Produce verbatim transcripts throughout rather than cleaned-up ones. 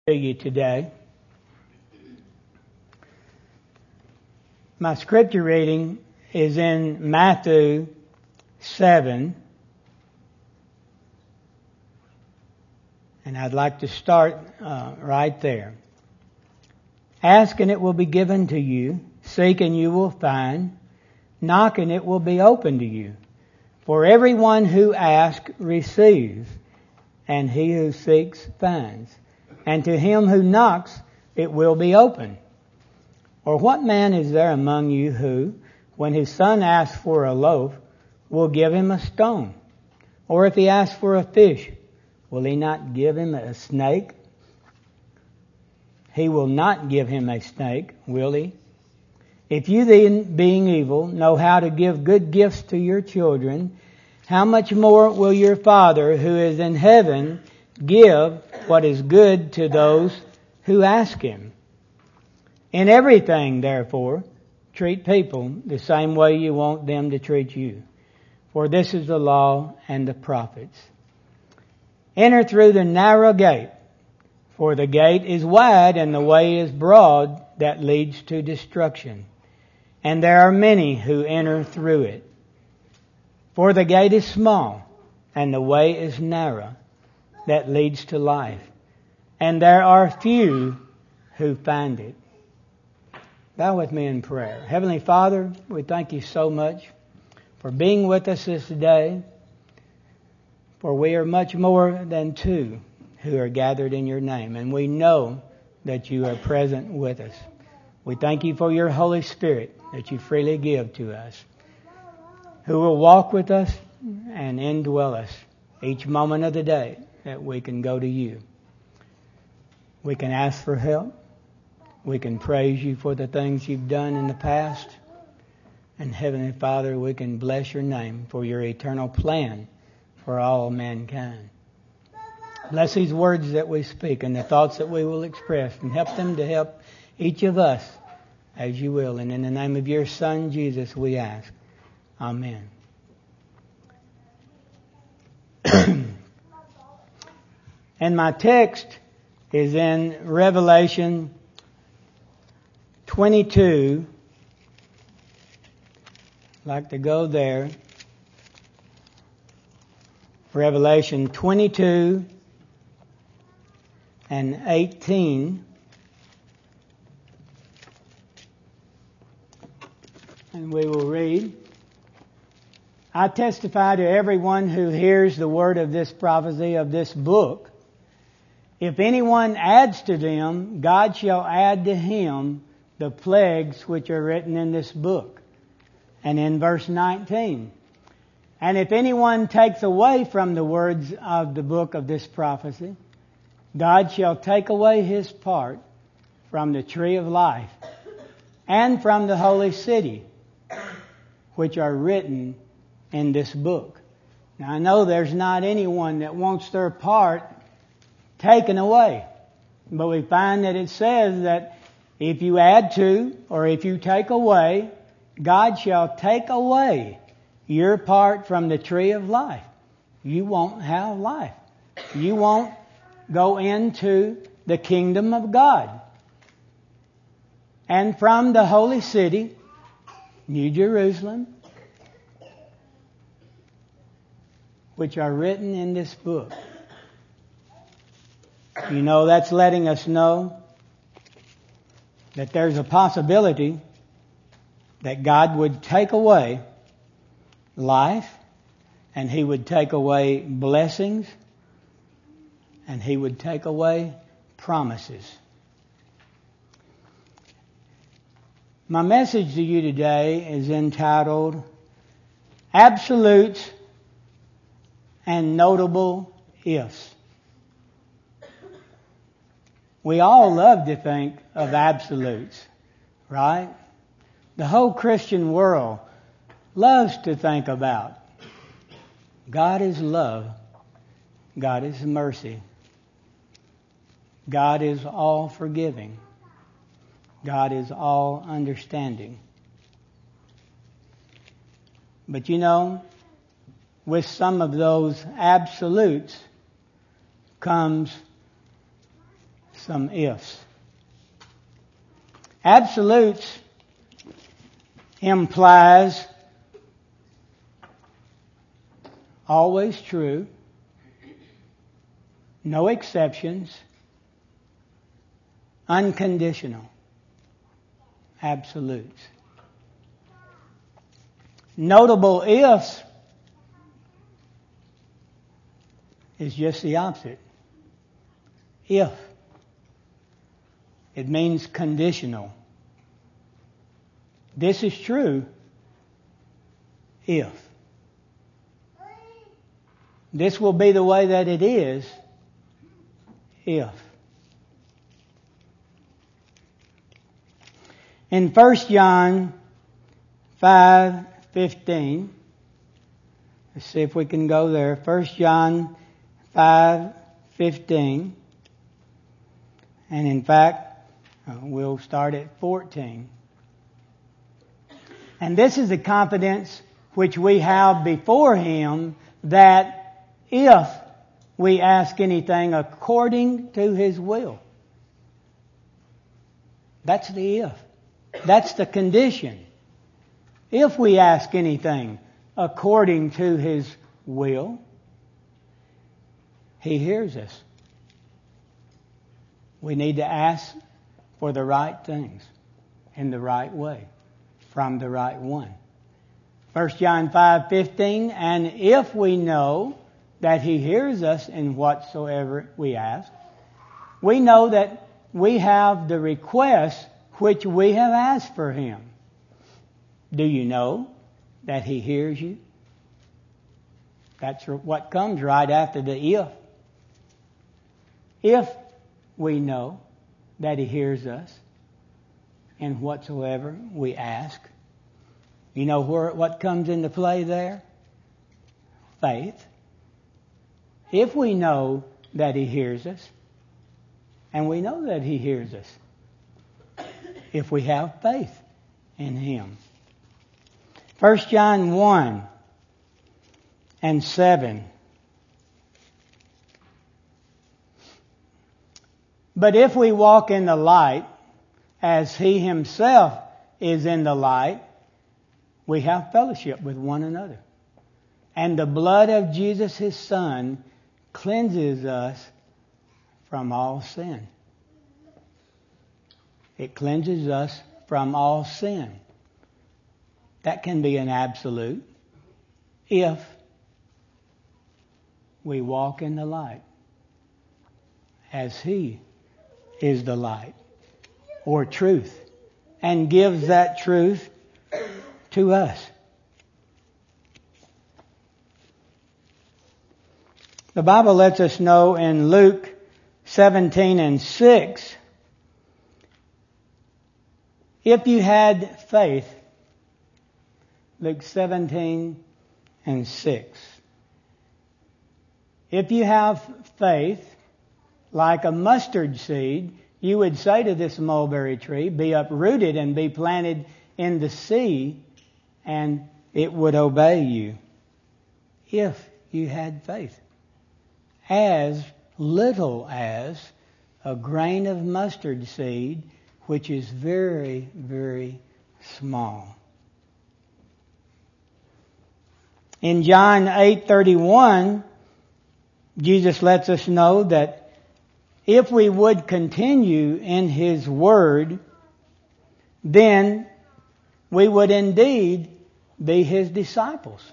To you today. My scripture reading is in Matthew seven, and I'd like to start uh, right there. Ask and it will be given to you, seek and you will find, knock and it will be opened to you. For everyone who asks receives, and he who seeks finds. And to him who knocks, it will be open. Or what man is there among you who, when his son asks for a loaf, will give him a stone? Or if he asks for a fish, will he not give him a snake? He will not give him a snake, will he? If you then, being evil, know how to give good gifts to your children, how much more will your Father who is in heaven give what is good to those who ask Him? In everything, therefore, treat people the same way you want them to treat you. For this is the law and the prophets. Enter through the narrow gate, for the gate is wide and the way is broad that leads to destruction. And there are many who enter through it. For the gate is small and the way is narrow that leads to life, and there are few who find it. Bow with me in prayer. Heavenly Father, we thank you so much for being with us this day, for we are much more than two who are gathered in your name, and we know that you are present with us. We thank you for your Holy Spirit that you freely give to us, who will walk with us and indwell us each moment of the day, that we can go to you. We can ask for help. We can praise you for the things you've done in the past. And Heavenly Father, we can bless your name for your eternal plan for all mankind. Bless these words that we speak and the thoughts that we will express, and help them to help each of us as you will. And in the name of your Son, Jesus, we ask. Amen. And my text is in Revelation twenty-two. I'd like to go there. Revelation twenty-two and eighteen. And we will read. I testify to everyone who hears the word of this prophecy of this book. If anyone adds to them, God shall add to him the plagues which are written in this book. And in verse nineteen, and if anyone takes away from the words of the book of this prophecy, God shall take away his part from the tree of life and from the holy city, which are written in this book. Now I know there's not anyone that wants their part taken away. But we find that it says that if you add to or if you take away, God shall take away your part from the tree of life. You won't have life. You won't go into the kingdom of God. And from the holy city, New Jerusalem, which are written in this book. You know, that's letting us know that there's a possibility that God would take away life, and He would take away blessings, and He would take away promises. My message to you today is entitled Absolutes and Notable Ifs. We all love to think of absolutes, right? The whole Christian world loves to think about God is love. God is mercy. God is all forgiving. God is all understanding. But you know, with some of those absolutes comes some ifs. Absolutes implies always true, no exceptions, unconditional. Absolutes. Notable ifs is just the opposite. If. It means conditional. This is true if. This will be the way that it is if. In First John five fifteen, let's see if we can go there. First John five fifteen, and in fact, uh, we'll start at fourteen. And this is the confidence which we have before Him, that if we ask anything according to His will. That's the if. That's the condition. If we ask anything according to His will, He hears us. We need to ask for the right things in the right way from the right one. First John five fifteen, and if we know that He hears us in whatsoever we ask, we know that we have the request which we have asked for Him. Do you know that He hears you? That's what comes right after the if. If we know that He hears us in whatsoever we ask, you know where what comes into play there? Faith. If we know that He hears us, and we know that He hears us, if we have faith in Him. First John one and seven. But if we walk in the light, as He Himself is in the light, we have fellowship with one another. And the blood of Jesus, His Son, cleanses us from all sin. It cleanses us from all sin. That can be an absolute if we walk in the light as He is the light or truth, and gives that truth to us. The Bible lets us know in Luke seventeen and six, if you had faith, Luke seventeen and six, if you have faith like a mustard seed, you would say to this mulberry tree, be uprooted and be planted in the sea, and it would obey you. If you had faith. As little as a grain of mustard seed, which is very, very small. In John eight thirty-one, Jesus lets us know that if we would continue in His Word, then we would indeed be His disciples.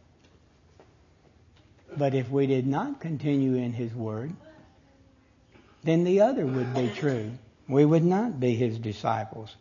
But if we did not continue in His Word, then the other would be true. We would not be His disciples.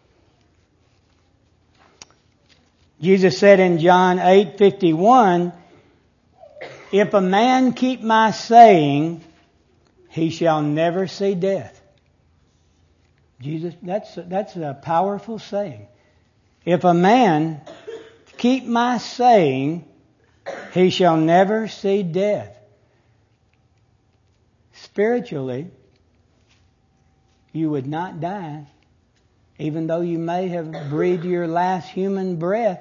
Jesus said in John eight fifty-one, if a man keep my saying, he shall never see death. Jesus, that's, that's a powerful saying. If a man keep my saying, he shall never see death. Spiritually, you would not die, even though you may have breathed your last human breath.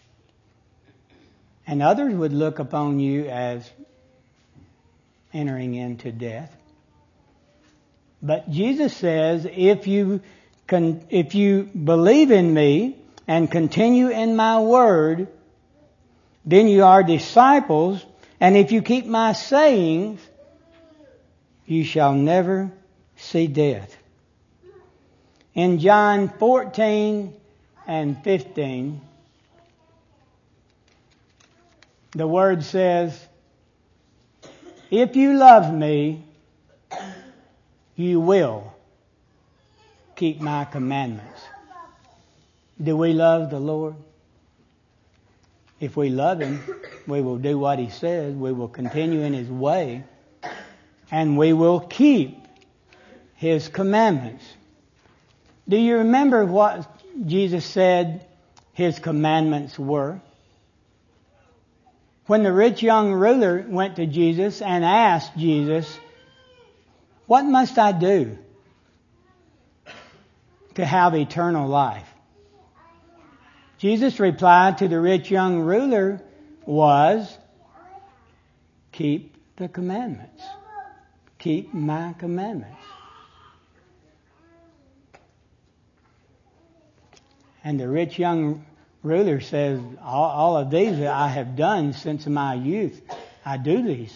And others would look upon you as entering into death. But Jesus says, if you can, if you believe in me and continue in my word, then you are disciples. And if you keep my sayings, you shall never see death. In John fourteen and fifteen, the word says, if you love me, you will keep my commandments. Do we love the Lord? If we love Him, we will do what He says. We will continue in His way. And we will keep His commandments. Do you remember what Jesus said His commandments were? When the rich young ruler went to Jesus and asked Jesus, what must I do to have eternal life? Jesus' reply to the rich young ruler was, keep the commandments. Keep my commandments. And the rich young ruler says, all, all of these I have done since my youth. I do these.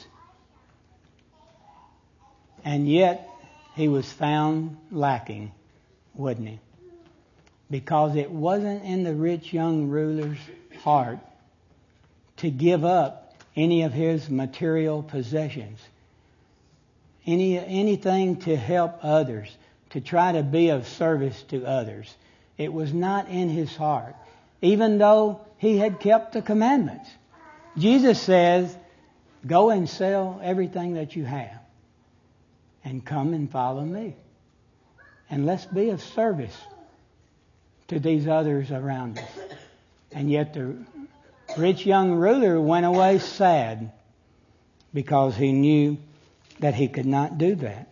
And yet he was found lacking, wasn't he? Because it wasn't in the rich young ruler's heart to give up any of his material possessions. Any, anything to help others, to try to be of service to others. It was not in his heart, even though he had kept the commandments. Jesus says, go and sell everything that you have and come and follow me. And let's be of service to these others around us. And yet the rich young ruler went away sad because he knew that he could not do that.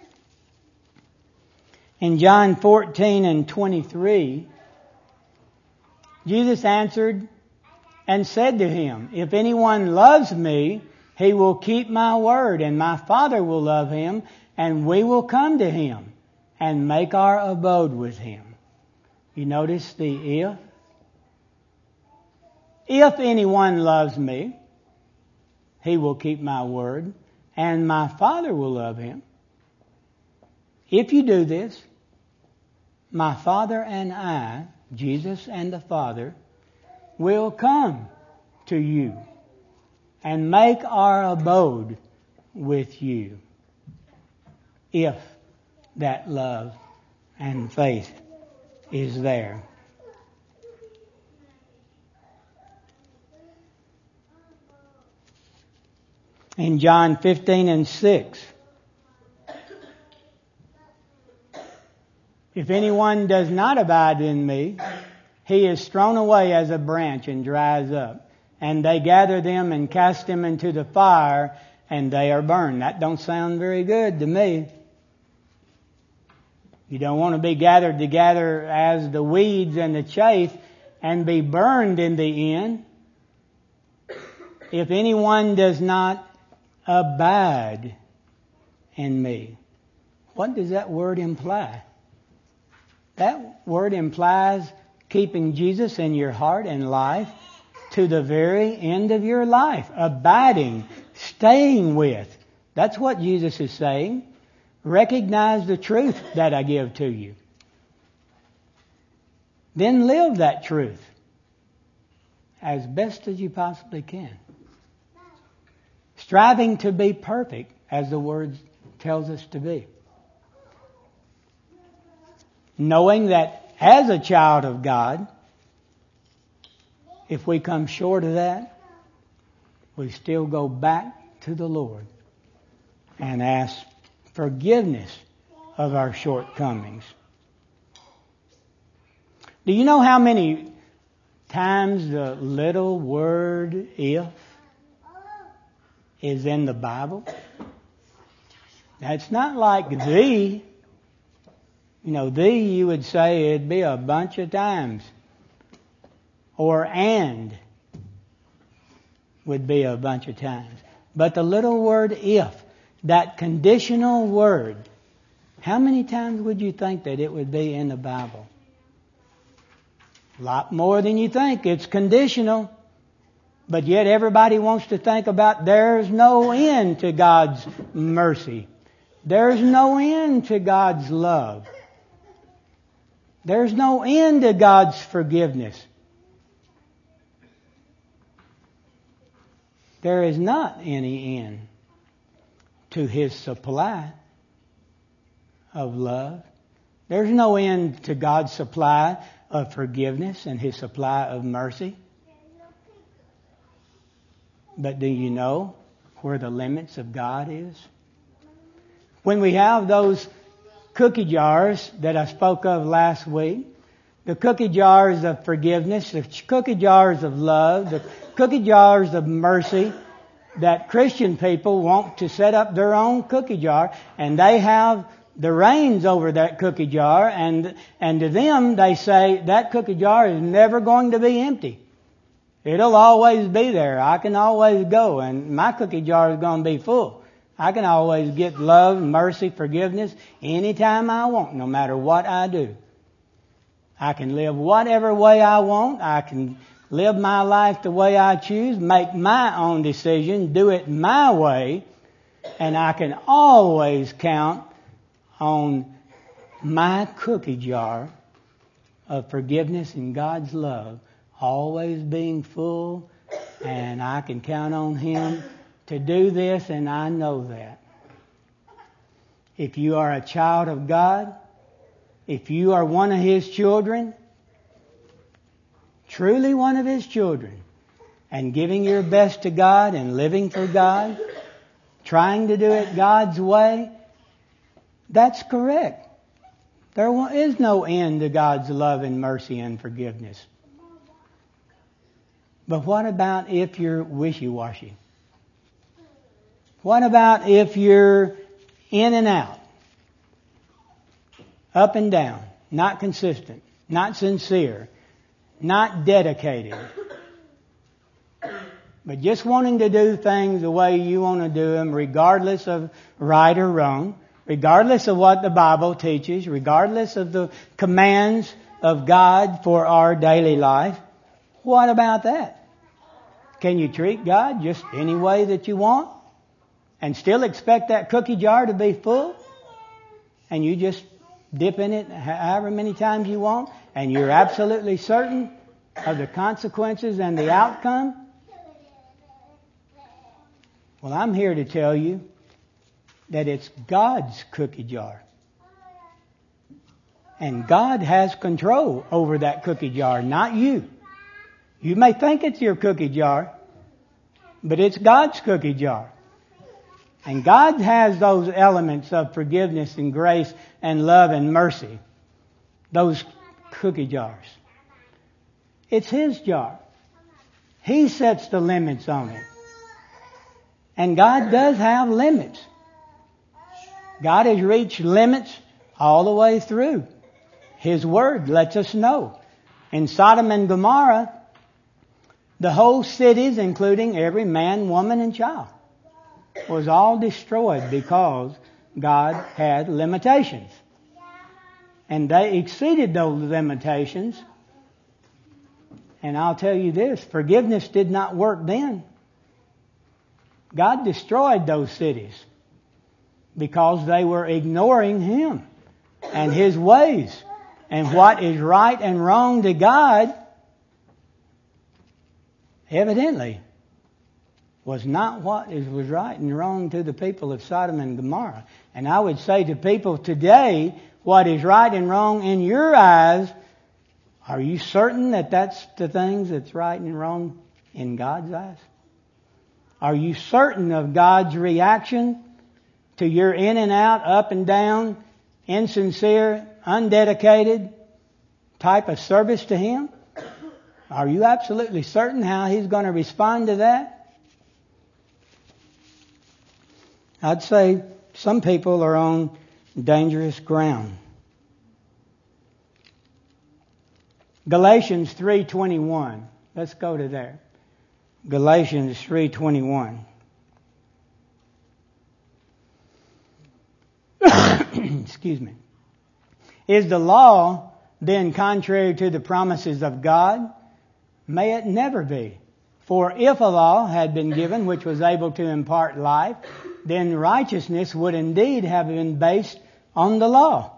In John fourteen and twenty-three, Jesus answered and said to him, if anyone loves me, he will keep my word, and my Father will love him, and we will come to him and make our abode with him. You notice the if? If anyone loves me, he will keep my word, and my Father will love him. If you do this, my Father and I, Jesus and the Father, will come to you and make our abode with you. If that love and faith is there. In John fifteen and six, if anyone does not abide in me, he is thrown away as a branch and dries up. And they gather them and cast them into the fire, and they are burned. That don't sound very good to me. You don't want to be gathered together as the weeds and the chaff and be burned in the end. If anyone does not abide in me. What does that word imply? That word implies keeping Jesus in your heart and life to the very end of your life. Abiding, staying with. That's what Jesus is saying. Recognize the truth that I give to you. Then live that truth as best as you possibly can. Striving to be perfect as the Word tells us to be. Knowing that as a child of God, if we come short of that, we still go back to the Lord and ask forgiveness of our shortcomings. Do you know how many times the little word if is in the Bible? That's not like the. You know, the, you would say it'd be a bunch of times. Or and would be a bunch of times. But the little word if, that conditional word, How many times would you think that it would be in the Bible? A lot more than you think. It's conditional. But yet everybody wants to think about there's no end to God's mercy. There's no end to God's love. There's no end to God's forgiveness. There is not any end to His supply of love. There's no end to God's supply of forgiveness and His supply of mercy. But do you know where the limits of God is? When we have those cookie jars that I spoke of last week, the cookie jars of forgiveness, the cookie jars of love, the cookie jars of mercy, that Christian people want to set up their own cookie jar, and they have the reins over that cookie jar, and and to them they say that cookie jar is never going to be empty. It'll always be there. I can always go, and my cookie jar is going to be full. I can always get love, mercy, forgiveness anytime I want, no matter what I do. I can live whatever way I want. I can live my life the way I choose, make my own decision, do it my way, and I can always count on my cookie jar of forgiveness and God's love always being full, and I can count on Him to do this, and I know that. If you are a child of God, if you are one of His children, truly one of His children, and giving your best to God and living for God, trying to do it God's way, that's correct. There is no end to God's love and mercy and forgiveness. But what about if you're wishy-washy? What about if you're in and out, up and down, not consistent, not sincere, not dedicated, but just wanting to do things the way you want to do them, regardless of right or wrong, regardless of what the Bible teaches, regardless of the commands of God for our daily life? What about that? Can you treat God just any way that you want and still expect that cookie jar to be full? And you just dip in it however many times you want, and you're absolutely certain of the consequences and the outcome? Well, I'm here to tell you that it's God's cookie jar. And God has control over that cookie jar, not you. You may think it's your cookie jar, but it's God's cookie jar. And God has those elements of forgiveness and grace and love and mercy. Those cookie jars. It's His jar. He sets the limits on it. And God does have limits. God has reached limits all the way through. His Word lets us know. In Sodom and Gomorrah, the whole cities, including every man, woman, and child, was all destroyed because God had limitations. And they exceeded those limitations. And I'll tell you this, forgiveness did not work then. God destroyed those cities because they were ignoring Him and His ways. And what is right and wrong to God, evidently, was not what is, was right and wrong to the people of Sodom and Gomorrah. And I would say to people today, what is right and wrong in your eyes, are you certain that that's the things that's right and wrong in God's eyes? Are you certain of God's reaction to your in and out, up and down, insincere, undedicated type of service to Him? Are you absolutely certain how He's going to respond to that? I'd say some people are on dangerous ground. Galatians three twenty-one. Let's go to there. Galatians three twenty-one. excuse me. Is the law then contrary to the promises of God? May it never be. For if a law had been given which was able to impart life, then righteousness would indeed have been based on the law.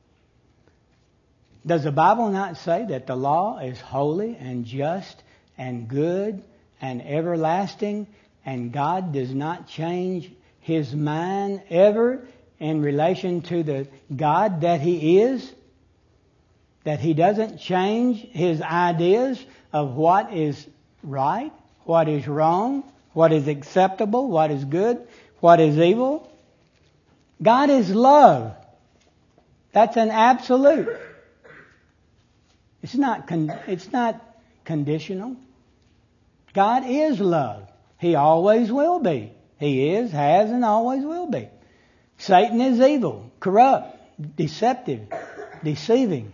Does the Bible not say that the law is holy and just and good and everlasting, and God does not change His mind ever in relation to the God that He is? That He doesn't change His ideas of what is right, what is wrong, what is acceptable, what is good, what is evil? God is love. That's an absolute. It's not con- it's not conditional. God is love. He always will be. He is, has, and always will be. Satan is evil, corrupt, deceptive, deceiving.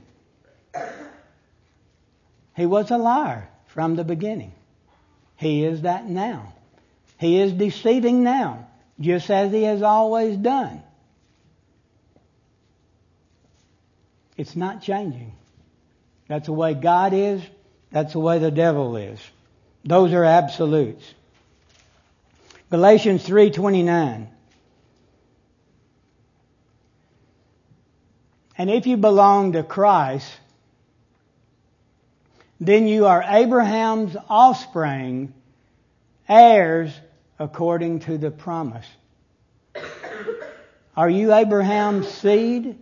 He was a liar from the beginning. He is that now. He is deceiving now, just as he has always done. It's not changing. That's the way God is. That's the way the devil is. Those are absolutes. Galatians three twenty-nine. And if you belong to Christ, then you are Abraham's offspring, heirs according to the promise. Are you Abraham's seed?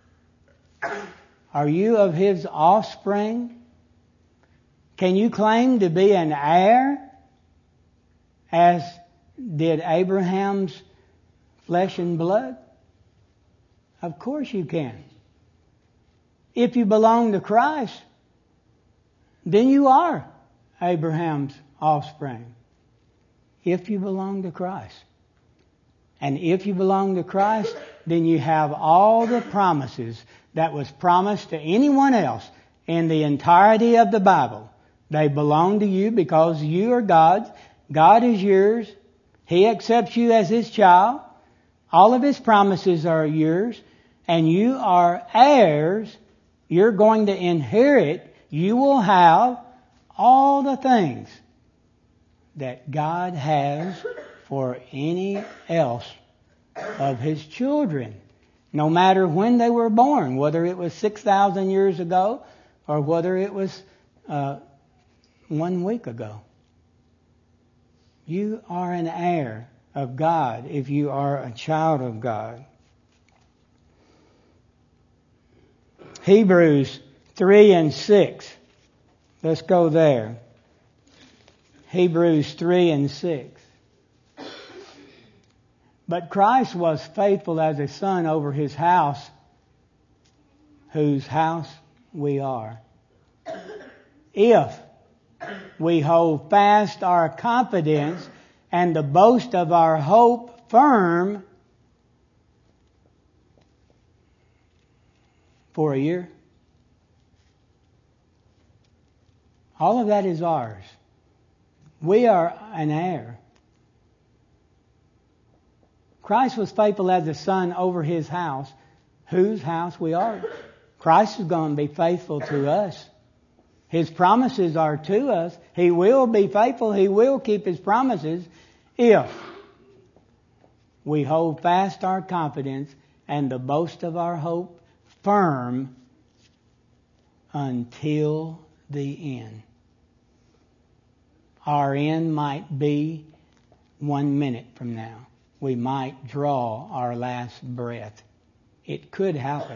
Are you of his offspring? Can you claim to be an heir as did Abraham's flesh and blood? Of course you can. If you belong to Christ, then you are Abraham's offspring. If you belong to Christ. And if you belong to Christ, then you have all the promises that was promised to anyone else in the entirety of the Bible. They belong to you because you are God's. God is yours. He accepts you as His child. All of His promises are yours. And you are heirs. You're going to inherit. You will have all the things that God has for any else of His children. No matter when they were born, whether it was six thousand years ago or whether it was uh, one week ago. You are an heir of God if you are a child of God. Hebrews three and six. Let's go there. Hebrews three and six. But Christ was faithful as a son over His house, whose house we are. If we hold fast our confidence and the boast of our hope firm for a year. All of that is ours. We are an heir. Christ was faithful as a son over His house, whose house we are. Christ is going to be faithful to us. His promises are to us. He will be faithful. He will keep His promises if we hold fast our confidence and the boast of our hope firm until the end. Our end might be one minute from now. We might draw our last breath. It could happen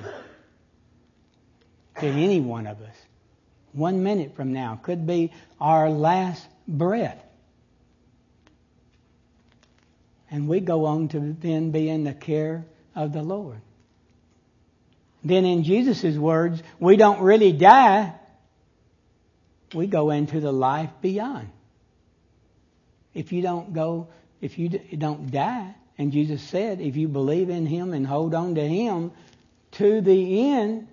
to any one of us. One minute from now could be our last breath. And we go on to then be in the care of the Lord. Then in Jesus' words, we don't really die. We go into the life beyond. If you don't go, if you don't die, and Jesus said, if you believe in Him and hold on to Him to the end,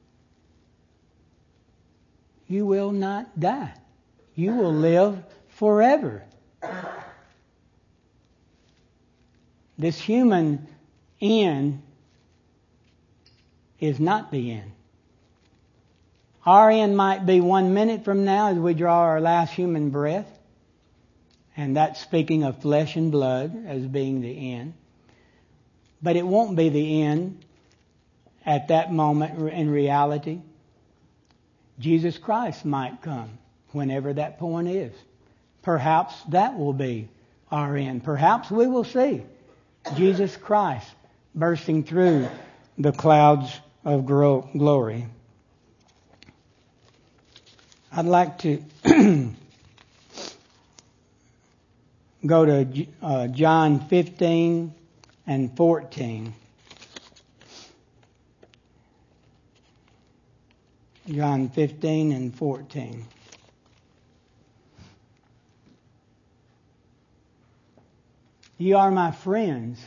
you will not die. You will live forever. This human end is not the end. Our end might be one minute from now as we draw our last human breath. And that's speaking of flesh and blood as being the end. But it won't be the end at that moment in reality. Jesus Christ might come whenever that point is. Perhaps that will be our end. Perhaps we will see Jesus Christ bursting through the clouds of glory. I'd like to go to uh, John fifteen and fourteen. John fifteen and fourteen. You are my friends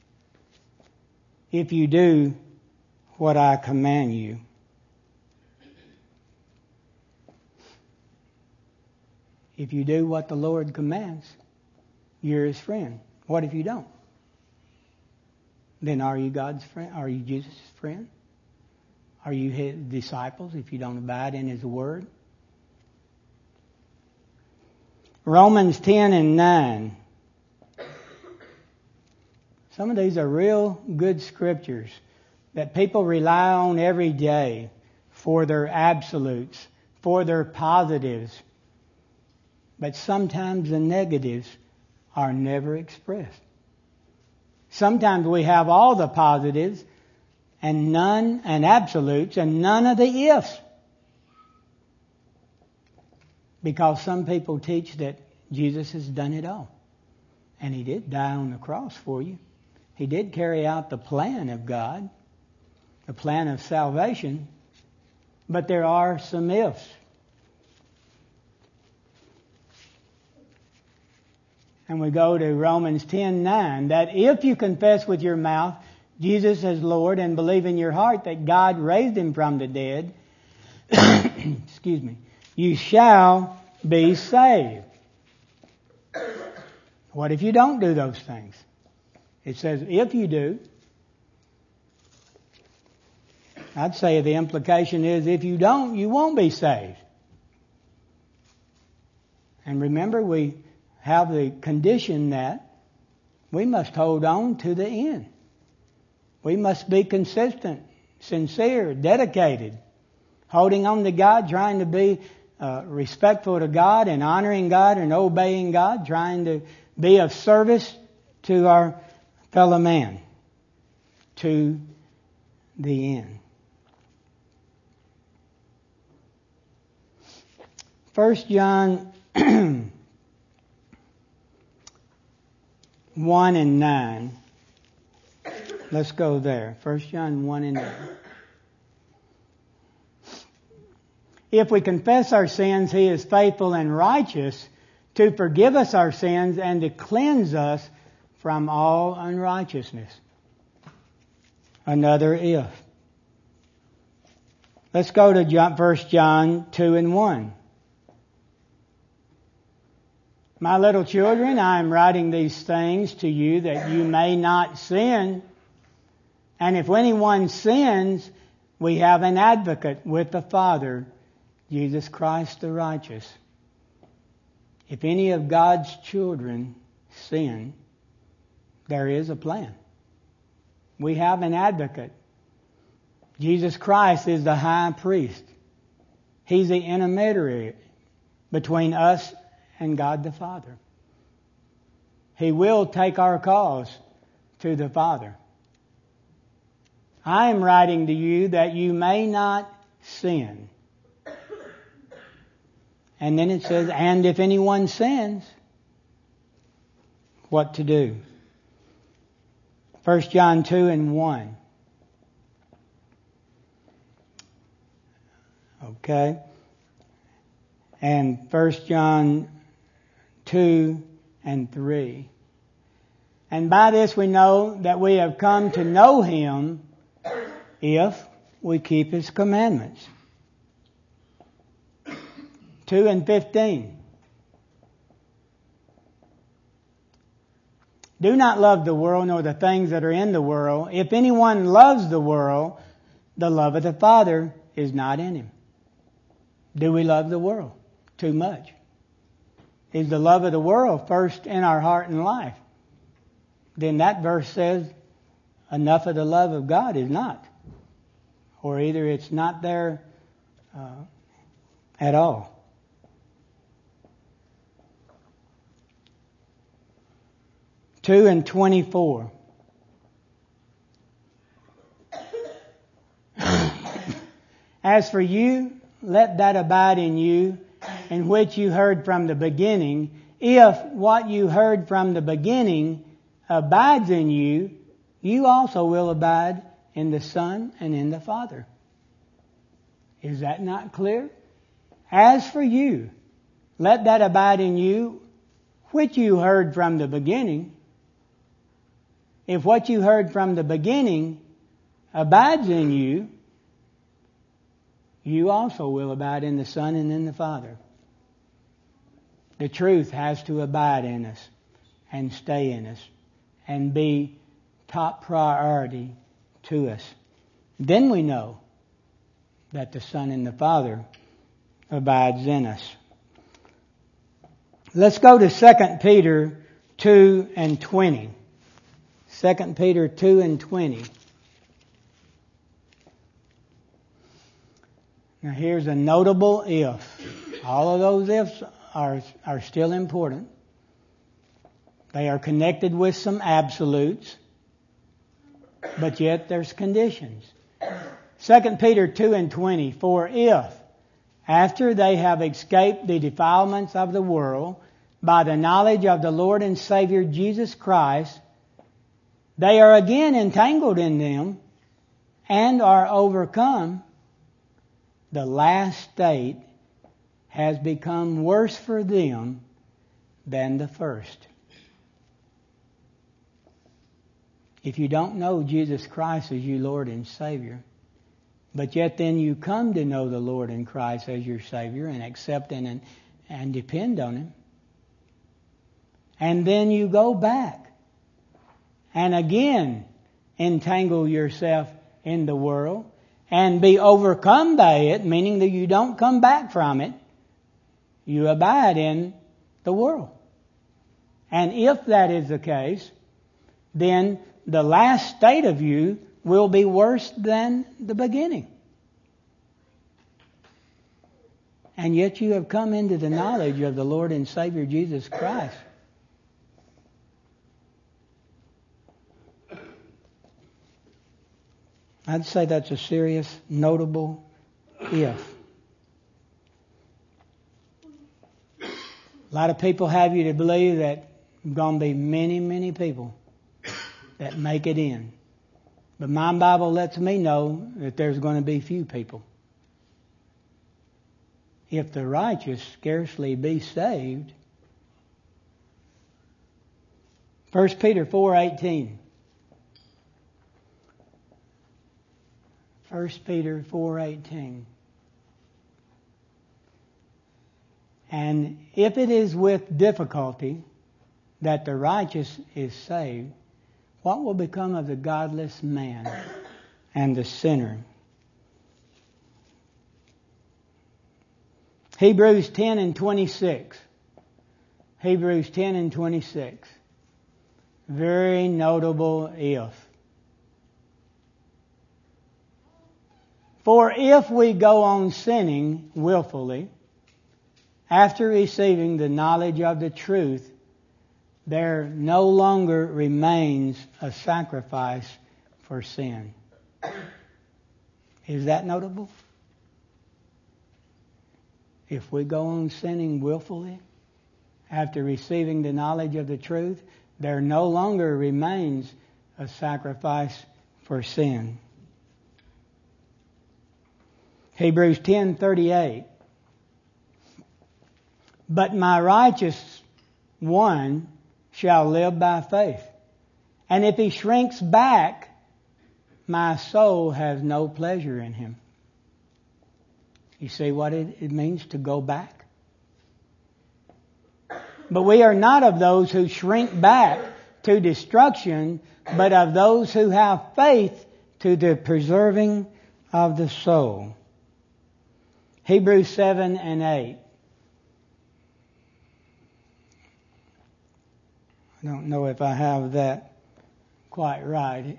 if you do what I command you. If you do what the Lord commands, you're His friend. What if you don't? Then are you God's friend? Are you Jesus' friend? Are you His disciples if you don't abide in His Word? Romans ten and nine. Some of these are real good scriptures that people rely on every day for their absolutes, for their positives. But sometimes the negatives are never expressed. Sometimes we have all the positives and none and absolutes and none of the ifs. Because some people teach that Jesus has done it all. And He did die on the cross for you. He did carry out the plan of God, the plan of salvation. But there are some ifs. And we go to Romans ten nine, that if you confess with your mouth Jesus as Lord and believe in your heart that God raised Him from the dead, excuse me, you shall be saved. What if you don't do those things? It says if you do. I'd say the implication is if you don't, you won't be saved. And remember, we have the condition that we must hold on to the end. We must be consistent, sincere, dedicated, holding on to God, trying to be uh, respectful to God and honoring God and obeying God, trying to be of service to our fellow man to the end. First John one and nine. Let's go there. First John one and nine. If we confess our sins, He is faithful and righteous to forgive us our sins and to cleanse us from all unrighteousness. Another if. Let's go to First John two and one. My little children, I am writing these things to you that you may not sin. And if anyone sins, we have an advocate with the Father, Jesus Christ the righteous. If any of God's children sin, there is a plan. We have an advocate. Jesus Christ is the high priest. He's the intermediary between us and God the Father. He will take our cause to the Father. I am writing to you that you may not sin. And then it says, and if anyone sins, what to do? First John two and one. Okay. And First John two and three. And by this we know that we have come to know Him if we keep His commandments. two and fifteen. Do not love the world nor the things that are in the world. If anyone loves the world, the love of the Father is not in him. Do we love the world too much? Is the love of the world first in our heart and life? Then that verse says enough of the love of God is not. Or either it's not there uh, at all. two and twenty-four. As for you, let that abide in you, in which you heard from the beginning. If what you heard from the beginning abides in you, you also will abide in the Son and in the Father. Is that not clear? As for you, let that abide in you, which you heard from the beginning. If what you heard from the beginning abides in you, you also will abide in the Son and in the Father. The truth has to abide in us and stay in us and be top priority to us. Then we know that the Son and the Father abides in us. Let's go to Second Peter two and twenty. Second Peter two and twenty. Now here's a notable if. All of those ifs are, are still important. They are connected with some absolutes, but yet there's conditions. Second Peter two and twenty. For if, after they have escaped the defilements of the world, by the knowledge of the Lord and Savior Jesus Christ, they are again entangled in them and are overcome, the last state has become worse for them than the first. If you don't know Jesus Christ as your Lord and Savior, but yet then you come to know the Lord and Christ as your Savior and accept Him and, and depend on Him, and then you go back and again entangle yourself in the world and be overcome by it, meaning that you don't come back from it, you abide in the world. And if that is the case, then the last state of you will be worse than the beginning. And yet you have come into the knowledge of the Lord and Savior Jesus Christ. I'd say that's a serious, notable if. A lot of people have you to believe that there are going to be many, many people that make it in. But my Bible lets me know that there's going to be few people. If the righteous scarcely be saved. First Peter four eighteen. First Peter four eighteen. And if it is with difficulty that the righteous is saved, what will become of the godless man and the sinner? Hebrews ten and twenty-six. Hebrews ten and twenty-six. Very notable if. For if we go on sinning willfully, after receiving the knowledge of the truth, there no longer remains a sacrifice for sin. Is that notable? If we go on sinning willfully, after receiving the knowledge of the truth, there no longer remains a sacrifice for sin. Hebrews ten thirty-eight. But my righteous one shall live by faith. And if he shrinks back, my soul has no pleasure in him. You see what it, it means to go back? But we are not of those who shrink back to destruction, but of those who have faith to the preserving of the soul. Hebrews seven and eight. I don't know if I have that quite right.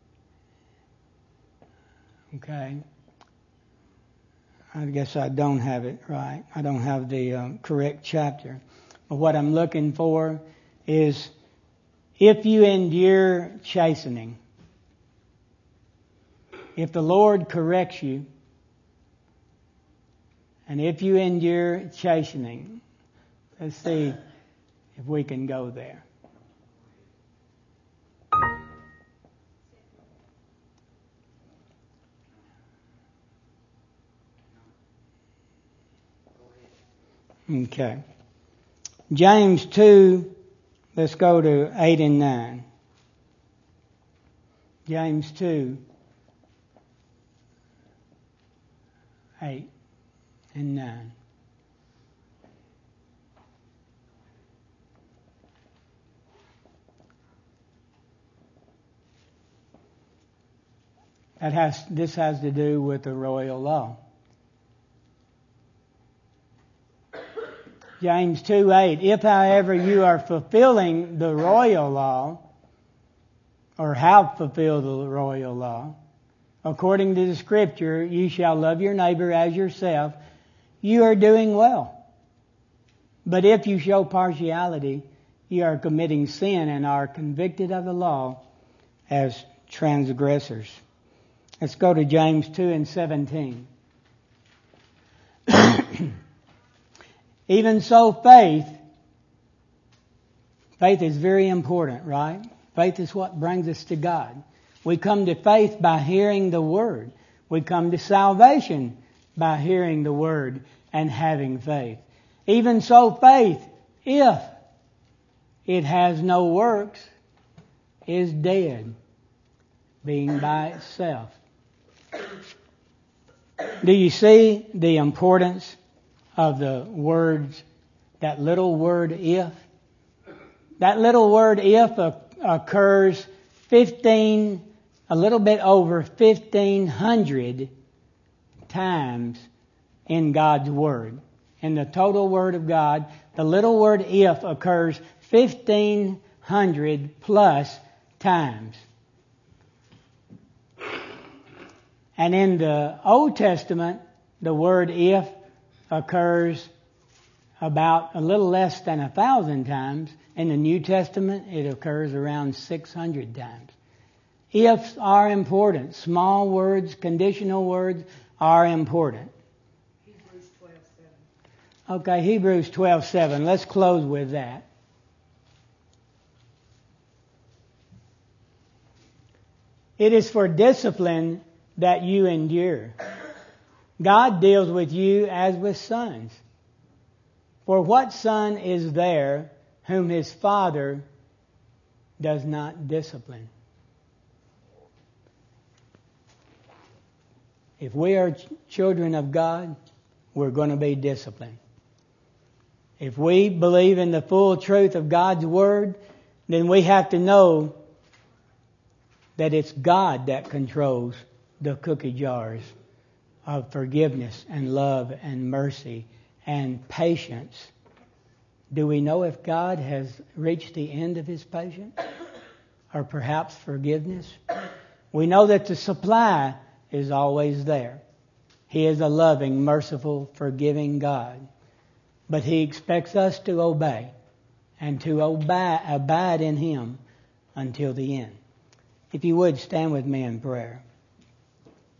Okay. I guess I don't have it right. I don't have the um, correct chapter. But what I'm looking for is, if you endure chastening, if the Lord corrects you, and if you endure chastening, let's see if we can go there. Okay. James two, let's go to eight and nine. James two, eight and nine. That has, this has to do with the royal law. James two eight. If, however, you are fulfilling the royal law, or have fulfilled the royal law, according to the Scripture, you shall love your neighbor as yourself, you are doing well. But if you show partiality, you are committing sin and are convicted of the law as transgressors. Let's go to James two and seventeen. Even so, faith, faith is very important, right? Faith is what brings us to God. We come to faith by hearing the Word. We come to salvation by hearing the Word and having faith. Even so, faith, if it has no works, is dead, being by itself. Do you see the importance of the words, that little word if? That little word if occurs fifteen, a little bit over fifteen hundred times in God's Word. In the total Word of God, the little word if occurs fifteen hundred plus times. And in the Old Testament, the word if occurs about a little less than a thousand times. In the New Testament, it occurs around six hundred times. Ifs are important. Small words, conditional words are important. Hebrews twelve seven. Okay, Hebrews twelve seven. Let's close with that. It is for discipline that you endure. God deals with you as with sons. For what son is there whom his father does not discipline? If we are ch- children of God, we're going to be disciplined. If we believe in the full truth of God's Word, then we have to know that it's God that controls the cookie jars of forgiveness and love and mercy and patience. Do we know if God has reached the end of His patience? Or perhaps forgiveness? We know that the supply is always there. He is a loving, merciful, forgiving God. But He expects us to obey and to obey, abide in Him until the end. If you would, stand with me in prayer.